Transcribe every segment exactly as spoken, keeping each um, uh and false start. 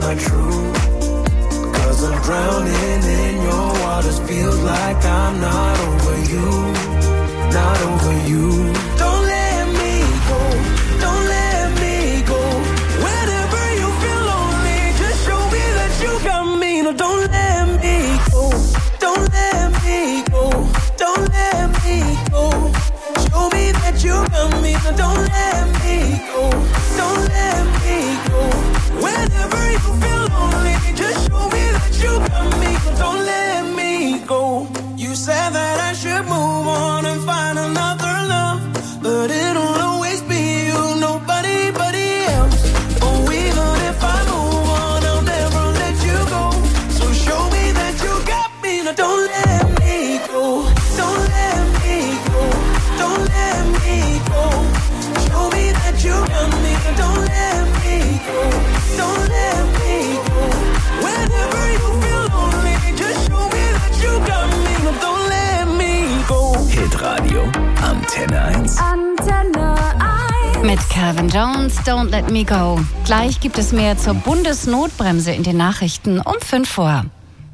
not true. Cause I'm drowning in your waters. Feels like I'm not over you, not over you. Don't let me go, don't let me go. Whenever you feel lonely, just show me that you got me. No, don't let me go, don't let me go, don't let me go. Show me that you got me. No, don't let me go, don't let me go. Whenever you feel lonely, just show me that you got me. No, don't let me go. You said that I should move on and find another love, but it'll always be you, nobody but else. Oh, even if I move on, I'll never let you go. So show me that you got me. No, don't let me go, don't let me go, don't let me go. Show me that you got me. No, don't let me go, don't let me go. Whenever you feel lonely, just show me that you got me. No, don't let me go. Hitradio Antenne eins. Antenne eins. Mit Calvin Jones, Don't Let Me Go. Gleich gibt es mehr zur Bundesnotbremse in den Nachrichten um fünf vor.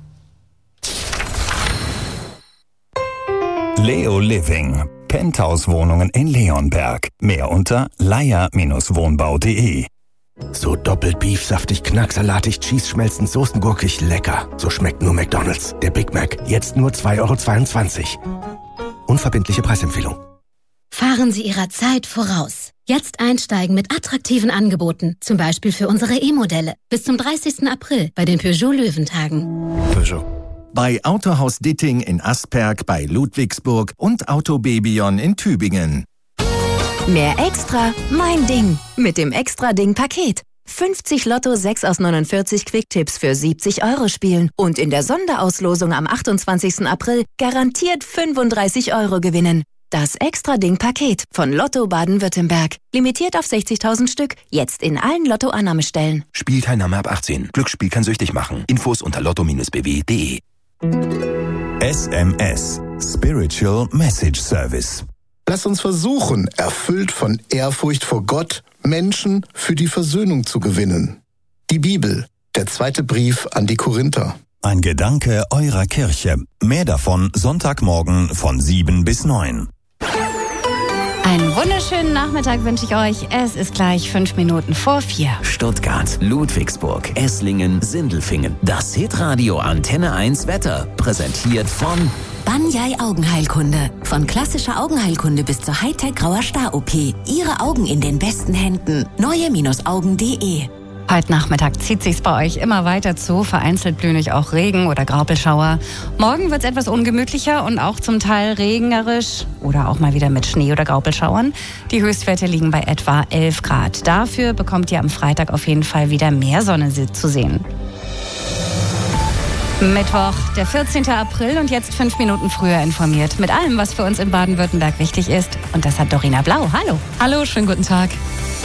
Leo Living. Penthouse-Wohnungen in Leonberg. Mehr unter leier Wohnbau punkt de. So doppelt Beef, saftig, knacksalatig, Cheese schmelzend, soßengurkig, lecker. So schmeckt nur McDonald's. Der Big Mac. Jetzt nur zwei Euro zweiundzwanzig. Unverbindliche Preisempfehlung. Fahren Sie Ihrer Zeit voraus. Jetzt einsteigen mit attraktiven Angeboten. Zum Beispiel für unsere E-Modelle. Bis zum dreißigsten April bei den Peugeot Löwentagen. Peugeot. Bei Autohaus Ditting in Asperg, bei Ludwigsburg und Auto Bebion in Tübingen. Mehr Extra, mein Ding. Mit dem Extra-Ding-Paket. fünfzig Lotto sechs aus neunundvierzig Quicktipps für siebzig Euro spielen. Und in der Sonderauslosung am achtundzwanzigsten April garantiert fünfunddreißig Euro gewinnen. Das Extra-Ding-Paket von Lotto Baden-Württemberg. Limitiert auf sechzigtausend Stück. Jetzt in allen Lotto-Annahmestellen. Spielteilnahme ab achtzehn. Glücksspiel kann süchtig machen. Infos unter lotto b w punkt de. S M S. Spiritual Message Service. Lass uns versuchen, erfüllt von Ehrfurcht vor Gott, Menschen für die Versöhnung zu gewinnen. Die Bibel, der zweite Brief an die Korinther. Ein Gedanke eurer Kirche. Mehr davon Sonntagmorgen von sieben bis neun. Einen wunderschönen Nachmittag wünsche ich euch. Es ist gleich fünf Minuten vor vier. Stuttgart, Ludwigsburg, Esslingen, Sindelfingen. Das Hitradio Antenne eins Wetter. Präsentiert von Banyai Augenheilkunde. Von klassischer Augenheilkunde bis zur Hightech grauer Star-O P. Ihre Augen in den besten Händen. neue-augen punkt de. Heute Nachmittag zieht sich's bei euch immer weiter zu. Vereinzelt blühen euch auch Regen oder Graupelschauer. Morgen wird's etwas ungemütlicher und auch zum Teil regnerisch oder auch mal wieder mit Schnee oder Graupelschauern. Die Höchstwerte liegen bei etwa elf Grad. Dafür bekommt ihr am Freitag auf jeden Fall wieder mehr Sonne zu sehen. Mittwoch, der vierzehnten April und jetzt fünf Minuten früher informiert. Mit allem, was für uns in Baden-Württemberg wichtig ist. Und das hat Dorina Blau. Hallo. Hallo, schönen guten Tag.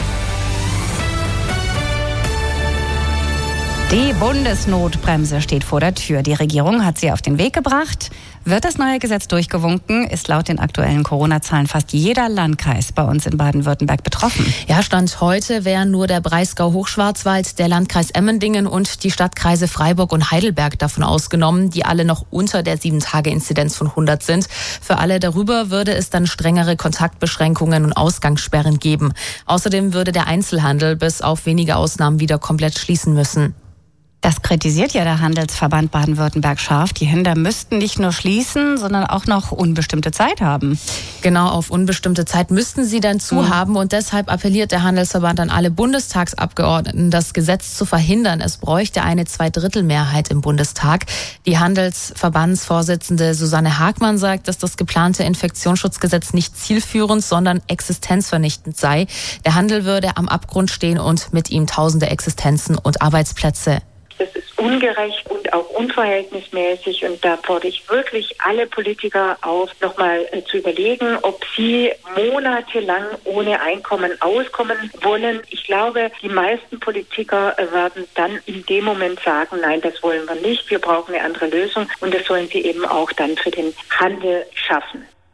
Die Bundesnotbremse steht vor der Tür. Die Regierung hat sie auf den Weg gebracht. Wird das neue Gesetz durchgewunken, ist laut den aktuellen Corona-Zahlen fast jeder Landkreis bei uns in Baden-Württemberg betroffen. Ja, Stand heute wären nur der Breisgau-Hochschwarzwald, der Landkreis Emmendingen und die Stadtkreise Freiburg und Heidelberg davon ausgenommen, die alle noch unter der sieben Tage Inzidenz von hundert sind. Für alle darüber würde es dann strengere Kontaktbeschränkungen und Ausgangssperren geben. Außerdem würde der Einzelhandel bis auf wenige Ausnahmen wieder komplett schließen müssen. Das kritisiert ja der Handelsverband Baden-Württemberg scharf. Die Händler müssten nicht nur schließen, sondern auch noch unbestimmte Zeit haben. Genau, auf unbestimmte Zeit müssten sie dann zu Mhm. haben. Und deshalb appelliert der Handelsverband an alle Bundestagsabgeordneten, das Gesetz zu verhindern. Es bräuchte eine Zweidrittelmehrheit im Bundestag. Die Handelsverbandsvorsitzende Susanne Hagmann sagt, dass das geplante Infektionsschutzgesetz nicht zielführend, sondern existenzvernichtend sei. Der Handel würde am Abgrund stehen und mit ihm tausende Existenzen und Arbeitsplätze. Das ist ungerecht und auch unverhältnismäßig und da fordere ich wirklich alle Politiker auf, nochmal äh, zu überlegen, ob sie monatelang ohne Einkommen auskommen wollen. Ich glaube, die meisten Politiker äh, werden dann in dem Moment sagen, nein, das wollen wir nicht, wir brauchen eine andere Lösung und das sollen sie eben auch dann für den Handel schaffen.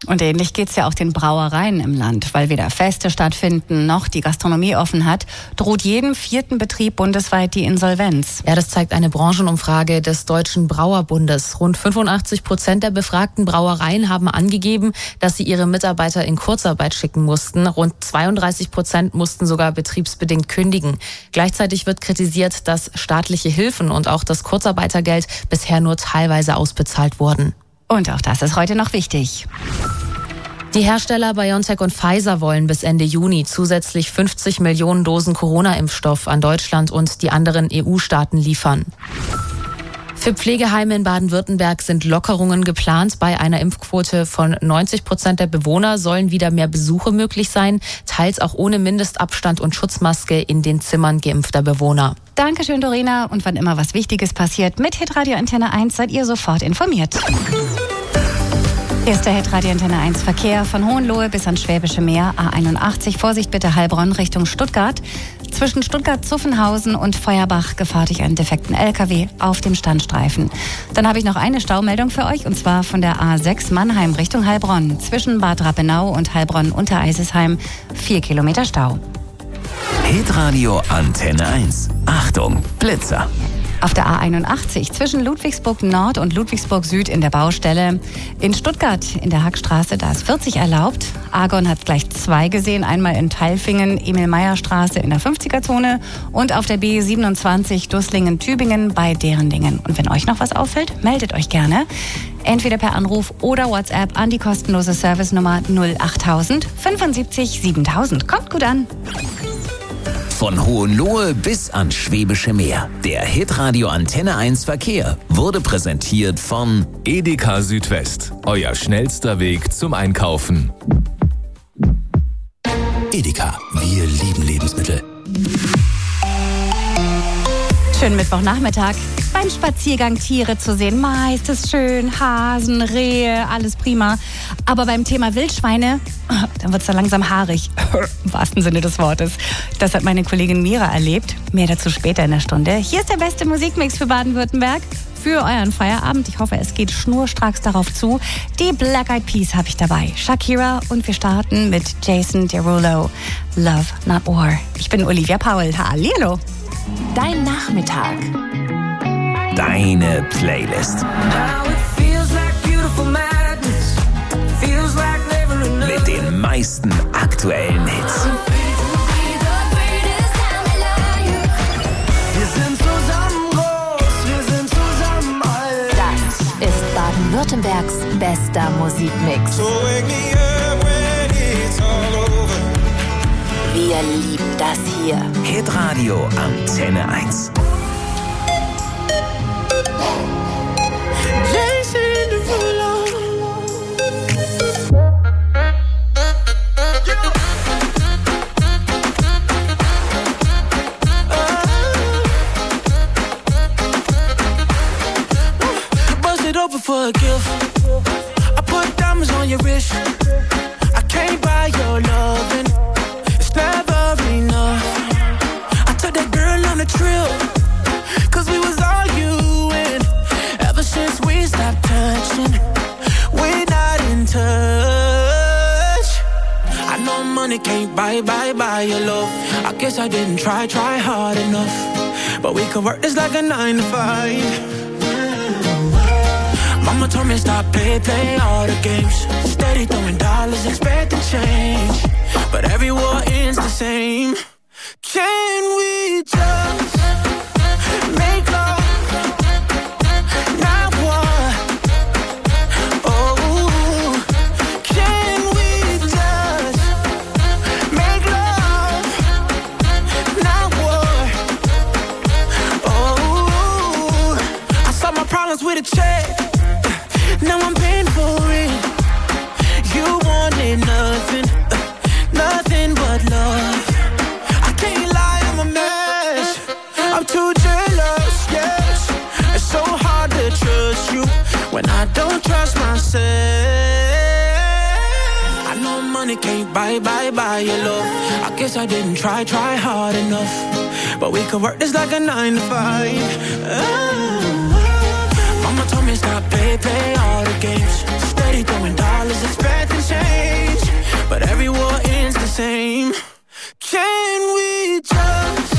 Und ähnlich geht es ja auch den Brauereien im Land. Weil weder Feste stattfinden, noch die Gastronomie offen hat, droht jedem vierten Betrieb bundesweit die Insolvenz. Ja, das zeigt eine Branchenumfrage des Deutschen Brauerbundes. Rund fünfundachtzig Prozent der befragten Brauereien haben angegeben, dass sie ihre Mitarbeiter in Kurzarbeit schicken mussten. Rund zweiunddreißig Prozent mussten sogar betriebsbedingt kündigen. Gleichzeitig wird kritisiert, dass staatliche Hilfen und auch das Kurzarbeitergeld bisher nur teilweise ausbezahlt wurden. Und auch das ist heute noch wichtig. Die Hersteller BioNTech und Pfizer wollen bis Ende Juni zusätzlich fünfzig Millionen Dosen Corona-Impfstoff an Deutschland und die anderen E U-Staaten liefern. Für Pflegeheime in Baden-Württemberg sind Lockerungen geplant. Bei einer Impfquote von neunzig Prozent der Bewohner sollen wieder mehr Besuche möglich sein, teils auch ohne Mindestabstand und Schutzmaske in den Zimmern geimpfter Bewohner. Dankeschön, Dorina. Und wann immer was Wichtiges passiert, mit Hitradio Antenne eins seid ihr sofort informiert. Hier ist der Hitradio Antenne eins Verkehr von Hohenlohe bis ans Schwäbische Meer. A einundachtzig, Vorsicht bitte Heilbronn Richtung Stuttgart. Zwischen Stuttgart-Zuffenhausen und Feuerbach gefahr durch einen defekten L K W auf dem Standstreifen. Dann habe ich noch eine Staumeldung für euch, und zwar von der A sechs Mannheim Richtung Heilbronn. Zwischen Bad Rappenau und Heilbronn-Untereisesheim vier Kilometer Stau. Hitradio Antenne eins. Achtung, Blitzer. Auf der A einundachtzig zwischen Ludwigsburg Nord und Ludwigsburg Süd in der Baustelle. In Stuttgart in der Hackstraße, da ist vierzig erlaubt. Argon hat gleich zwei gesehen, einmal in Teilfingen, Emil-Meyer-Straße in der fünfziger-Zone und auf der B siebenundzwanzig Dusslingen-Tübingen bei Derendingen. Und wenn euch noch was auffällt, meldet euch gerne. Entweder per Anruf oder WhatsApp an die kostenlose Servicenummer null achttausend fünfundsiebzig siebentausend. Kommt gut an. Von Hohenlohe bis ans Schwäbische Meer. Der Hitradio Antenne eins Verkehr wurde präsentiert von Edeka Südwest. Euer schnellster Weg zum Einkaufen. Edeka, wir lieben Lebensmittel. Schönen Mittwochnachmittag. Beim Spaziergang Tiere zu sehen, meist ist schön, Hasen, Rehe, alles prima. Aber beim Thema Wildschweine, dann wird es da langsam haarig, im wahrsten Sinne des Wortes. Das hat meine Kollegin Mira erlebt. Mehr dazu später in der Stunde. Hier ist der beste Musikmix für Baden-Württemberg, für euren Feierabend. Ich hoffe, es geht schnurstracks darauf zu. Die Black Eyed Peas habe ich dabei, Shakira, und wir starten mit Jason Derulo, Love Not War. Ich bin Olivia Paul. Hallihallo. Dein Nachmittag. Deine Playlist. Mit den meisten aktuellen Hits. Wir sind zusammen groß, wir sind zusammen alt. Das ist Baden-Württembergs bester Musikmix. So wake me up when it's all over. Wir lieben das hier. Hitradio Antenne eins. Jason Derulo. Bust it open for a gift. I put diamonds on your wrist. I can't buy your loving. It's never enough. I took that girl on a trip. Cause we was arguing. Ever since we stopped touching, we're not in touch. I know money can't buy, buy, buy your love. I guess I didn't try, try hard enough. But we could work this like a nine to five. Mama told me stop, play, play all the games. Steady throwing dollars, expecting change. But every war ends the same. Can we just make love? Not war. Oh, can we just make love? Not war. Oh, I solved my problems with a check. Now I'm paying for it. You wanted nothing, uh, nothing but love. I can't lie, I'm a mess. I'm too jealous, yes. It's so hard to trust you when I don't trust myself. I know money can't buy, buy, buy your love. I guess I didn't try, try hard enough. But we could work this like a nine to five. Oh. Mama told me stop, play, play all the games. Stay Steady throwing dollars, expecting change, but every war ends the same. Can we just